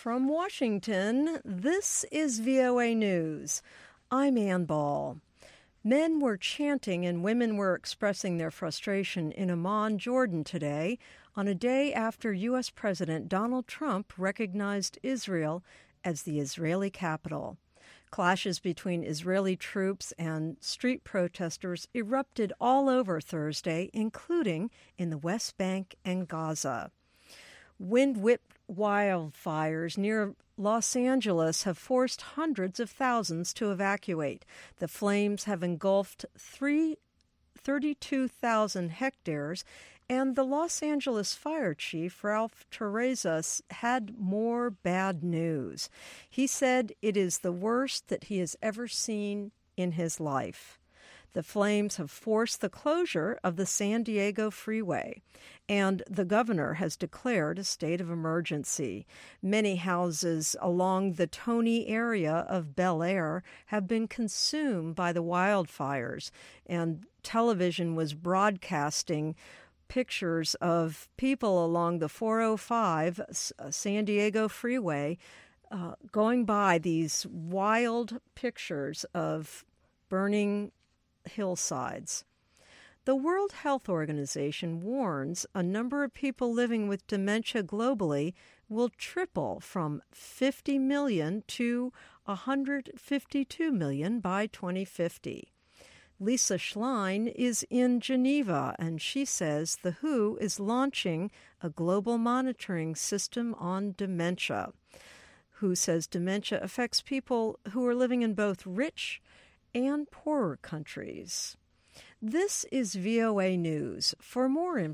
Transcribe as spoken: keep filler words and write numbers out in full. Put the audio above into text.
From Washington, this is V O A News. I'm Ann Ball. Men were chanting and women were expressing their frustration in Amman, Jordan today, on a day after U S. President Donald Trump recognized Israel as the Israeli capital. Clashes between Israeli troops and street protesters erupted all over Thursday, including in the West Bank and Gaza. Wind-whipped wildfires near Los Angeles have forced hundreds of thousands to evacuate. The flames have engulfed three, thirty-two thousand hectares, and the Los Angeles fire chief, Ralph Terrazas, had more bad news. He said it is the worst that he has ever seen in his life. The flames have forced the closure of the San Diego freeway, and the governor has declared a state of emergency. Many houses along the Tony area of Bel Air have been consumed by the wildfires, and television was broadcasting pictures of people along the four oh five San Diego freeway uh, going by these wild pictures of burning hillsides. The World Health Organization warns a number of people living with dementia globally will triple from fifty million to one hundred fifty-two million by twenty fifty. Lisa Schlein is in Geneva, and she says the W H O is launching a global monitoring system on dementia. W H O says dementia affects people who are living in both rich and poorer countries. This is V O A News. For more information,